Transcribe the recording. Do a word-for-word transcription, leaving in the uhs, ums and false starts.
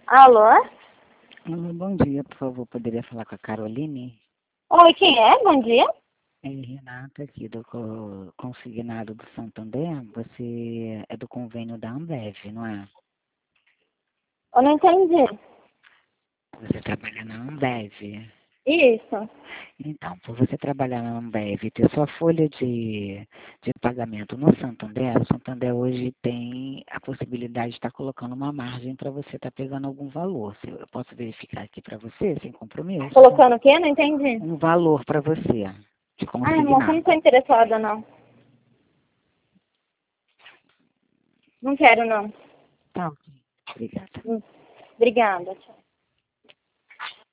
Alô? Alô, bom dia, por favor, poderia falar com a Caroline? Oi, quem é? Bom dia. É Renata aqui do co- consignado do Santander. Você é do convênio da Ambev, não é? Eu não entendi. Você trabalha na Ambev. Isso. Então, por você trabalhar na Ambev e ter sua folha de, de pagamento no Santander, o Santander hoje tem a possibilidade de estar colocando uma margem para você estar pegando algum valor. Se eu posso verificar aqui para você, sem compromisso? Colocando o quê? Não entendi. Um valor para você, de Ai, moça, eu não consignado. tô interessada, não. Não quero, não. Tá, ok. Obrigada. Hum. Obrigada, tchau.